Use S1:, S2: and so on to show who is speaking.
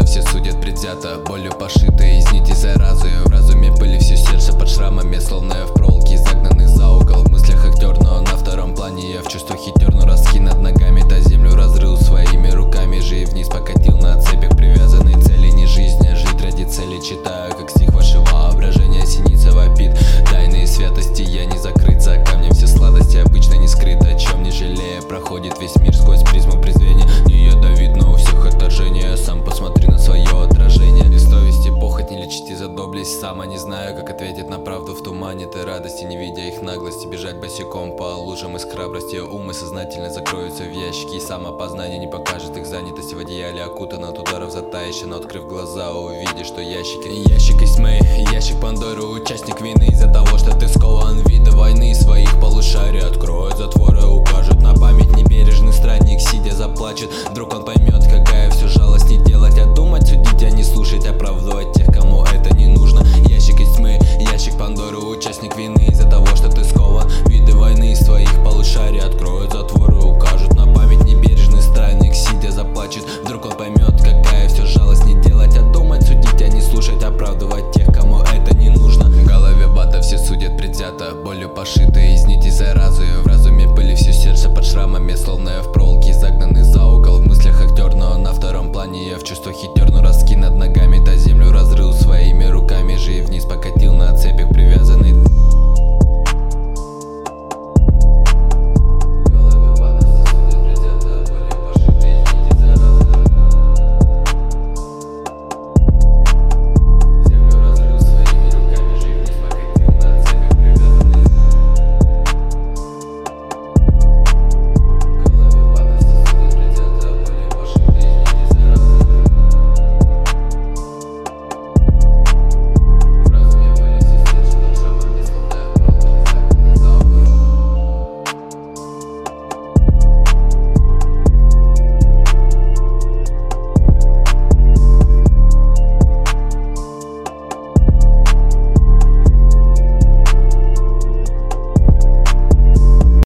S1: все судят предвзято, болью пошитые из нити заразы. В разуме пыли все сердце под шрамами, словно я в проволоке загнанный за угол. В мыслях актер, но на втором плане я в чувствах хитер, но раски над ногами. Та землю разрыл своими руками же и вниз покатил на цепях привязанной цели. Не жизнь, а жить ради цели. Читаю, как стих вашего воображения, синица вопит. Тайные святости, я не закрыт за камнем, все сладости обычно не скрыты. О чем не жалея, проходит весь мир сквозь призму презрения. Не ядовит, но у всех отторжение. Сам посмотри на свое отражение. Без совести похоть не лечите за доблесть. Сама не знаю, как ответить на правду в тумане. Ты радости, не видя их наглости. Бежать босиком по лужам из храбрости. Умы сознательно закроются в ящики, и самоопознание не покажет их занятости. В одеяле окутан от ударов затающий, но открыв глаза, увидишь, что ящик из тьмы, ящик Пандоры, участник вины. Из-за того, что ты скован вида войны, своих полушарий откроет затворы, укажет на память. Небережный странник, сидя, заплачет. Вдруг он поймет, какая все жалость не делать, а думать, судить, а не слушать, оправдывать тех,